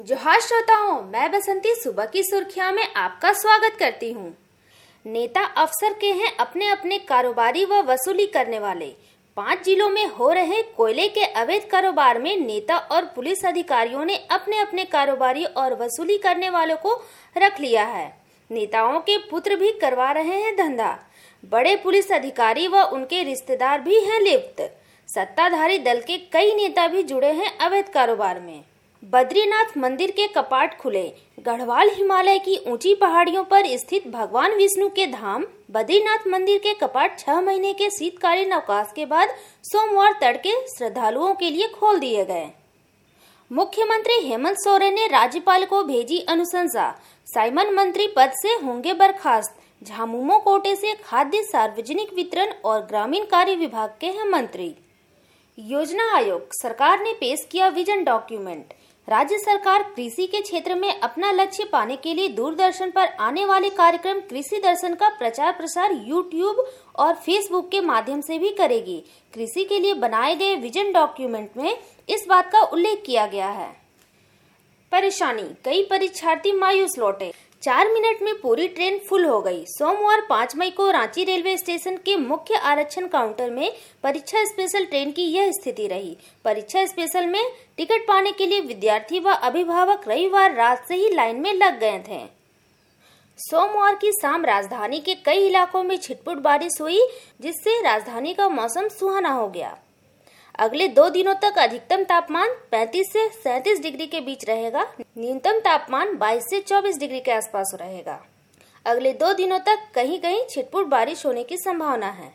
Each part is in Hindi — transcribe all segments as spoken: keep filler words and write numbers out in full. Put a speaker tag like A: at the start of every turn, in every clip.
A: जोहार श्रोताओं, मैं बसंती सुबह की सुर्खियां में आपका स्वागत करती हूं। नेता अफसर के हैं अपने अपने कारोबारी व वसूली करने वाले। पांच जिलों में हो रहे कोयले के अवैध कारोबार में नेता और पुलिस अधिकारियों ने अपने अपने कारोबारी और वसूली करने वालों को रख लिया है। नेताओं के पुत्र भी करवा रहे हैं धंधा। बड़े पुलिस अधिकारी व उनके रिश्तेदार भी हैं लिप्त। सत्ताधारी दल के कई नेता भी जुड़े हैं अवैध कारोबार में। बद्रीनाथ मंदिर के कपाट खुले। गढ़वाल हिमालय की ऊंची पहाड़ियों पर स्थित भगवान विष्णु के धाम बद्रीनाथ मंदिर के कपाट छह महीने के शीतकालीन अवकाश के बाद सोमवार तड़के श्रद्धालुओं के लिए खोल दिए गए। मुख्यमंत्री हेमंत सोरेन ने राज्यपाल को भेजी अनुशंसा। साइमन मंत्री पद से होंगे बर्खास्त। झामुमो कोटे से खाद्य सार्वजनिक वितरण और ग्रामीण कार्य विभाग के हैं मंत्री। योजना आयोग सरकार ने पेश किया विजन डॉक्यूमेंट। राज्य सरकार कृषि के क्षेत्र में अपना लक्ष्य पाने के लिए दूरदर्शन पर आने वाले कार्यक्रम कृषि दर्शन का प्रचार प्रसार यूट्यूब और फेसबुक के माध्यम से भी करेगी। कृषि के लिए बनाए गए विजन डॉक्यूमेंट में इस बात का उल्लेख किया गया है। परेशानी, कई परीक्षार्थी मायूस लौटे। चार मिनट में पूरी ट्रेन फुल हो गई। सोमवार पाँच मई को रांची रेलवे स्टेशन के मुख्य आरक्षण काउंटर में परीक्षा स्पेशल ट्रेन की यह स्थिति रही। परीक्षा स्पेशल में टिकट पाने के लिए विद्यार्थी व अभिभावक रविवार रात से ही लाइन में लग गए थे। सोमवार की शाम राजधानी के कई इलाकों में छिटपुट बारिश हुई, जिससे राजधानी का मौसम सुहाना हो गया। अगले दो दिनों तक अधिकतम तापमान पैंतीस से सैंतीस डिग्री के बीच रहेगा। न्यूनतम तापमान बाईस से चौबीस डिग्री के आसपास रहेगा। अगले दो दिनों तक कहीं कहीं छिटपुट बारिश होने की संभावना है।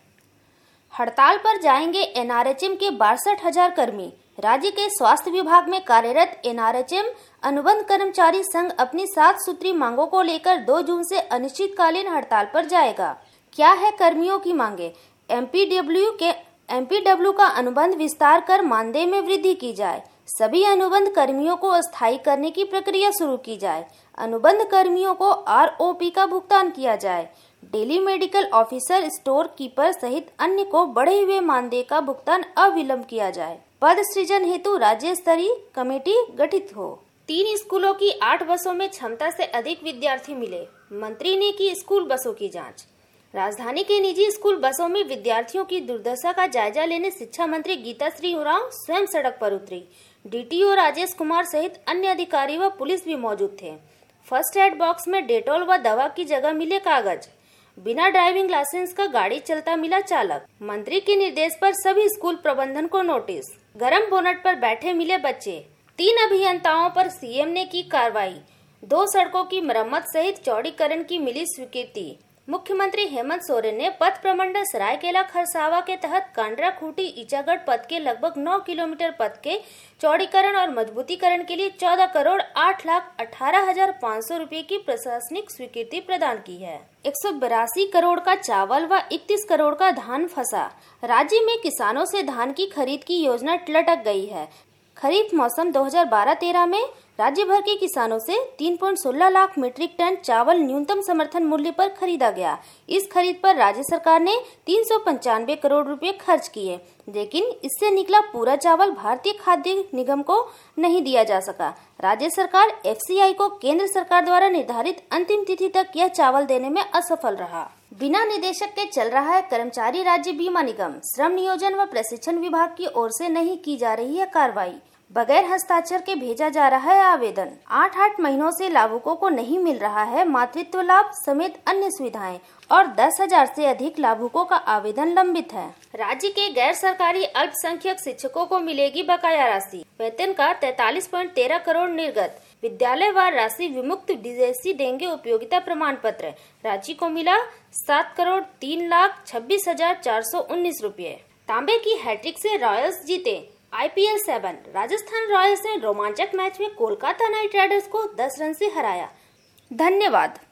A: हड़ताल पर जाएंगे एन आर एच एम के बासठ हजार कर्मी। राज्य के स्वास्थ्य विभाग में कार्यरत एन आर एच एम अनुबंध कर्मचारी संघ अपनी सात सूत्री मांगों को लेकर दो जून से अनिश्चितकालीन हड़ताल पर जाएगा। क्या है कर्मियों की मांगे? एम पी डब्ल्यू के एम पी डब्ल्यू का अनुबंध विस्तार कर मानदेय में वृद्धि की जाए। सभी अनुबंध कर्मियों को अस्थायी करने की प्रक्रिया शुरू की जाए। अनुबंध कर्मियों को आर ओ पी का भुगतान किया जाए। Daily medical officer, store keeper सहित अन्य को बढ़े हुए मानदेय का भुगतान अविलंब किया जाए। पद सृजन हेतु राज्य स्तरीय कमेटी गठित हो। तीन स्कूलों की आठ बसों में क्षमता से अधिक विद्यार्थी मिले। मंत्री ने की स्कूल बसों की जाँच। राजधानी के निजी स्कूल बसों में विद्यार्थियों की दुर्दशा का जायजा लेने शिक्षा मंत्री गीता श्री उरांव स्वयं सड़क पर उतरी। D T O Rajesh Kumar सहित अन्य अधिकारी व पुलिस भी मौजूद थे। फर्स्ट एड बॉक्स में डेटॉल व दवा की जगह मिले कागज। बिना ड्राइविंग लाइसेंस का गाड़ी चलता मिला चालक। मंत्री के निर्देश पर सभी स्कूल प्रबंधन को नोटिस। गर्म बोनट पर बैठे मिले बच्चे। तीन अभियंताओं पर सी एम ने की कार्रवाई। दो सड़कों की मरम्मत सहित चौड़ीकरण की मिली स्वीकृति। मुख्यमंत्री हेमंत सोरेन ने पथ प्रमंडल सरायकेला खरसावा के तहत कांड्रा खूंटी ईचागढ़ पथ के लगभग नौ किलोमीटर पथ के चौड़ीकरण और मजबूतीकरण के लिए चौदह करोड़ आठ लाख अठारह हजार पाँच सौ रूपए की प्रशासनिक स्वीकृति प्रदान की है। एक सौ बिरासी करोड़ का चावल व इकतीस करोड़ का धान फंसा। राज्य में किसानों से धान की खरीद की योजना लटक गई है। खरीफ मौसम दो हजार बारह तेरह में राज्य भर के किसानों से तीन पॉइंट एक छह लाख मीट्रिक टन चावल न्यूनतम समर्थन मूल्य पर खरीदा गया। इस खरीद पर राज्य सरकार ने तीन सौ पंचानवे करोड़ रुपए खर्च किए, लेकिन इससे निकला पूरा चावल भारतीय खाद्य निगम को नहीं दिया जा सका। राज्य सरकार एफ सी आई को केंद्र सरकार द्वारा निर्धारित अंतिम तिथि तक यह चावल देने में असफल रहा। बिना निदेशक के चल रहा है कर्मचारी राज्य बीमा निगम। श्रम नियोजन व प्रशिक्षण विभाग की ओर से नहीं की जा रही है कार्रवाई। बगैर हस्ताक्षर के भेजा जा रहा है आवेदन। आठ आठ महीनों से लाभुकों को नहीं मिल रहा है मातृत्व लाभ समेत अन्य सुविधाएं और दस हजार से अधिक लाभुकों का आवेदन लंबित है। राज्य के गैर सरकारी अल्पसंख्यक शिक्षकों को मिलेगी बकाया राशि। वेतन का तैतालीस पॉइंट तेरह करोड़ निर्गत। विद्यालय वार राशि विमुक्त विदेशी देंगे उपयोगिता प्रमाण पत्र। राज्य को मिला सात करोड़ तीन लाख छब्बीस हजार चार सौ उन्नीस रूपए। तांबे की हैट्रिक से रॉयल्स जीते। I P L seven Rajasthan Royals ने रोमांचक मैच में कोलकाता नाइट राइडर्स को दस रन से हराया। धन्यवाद।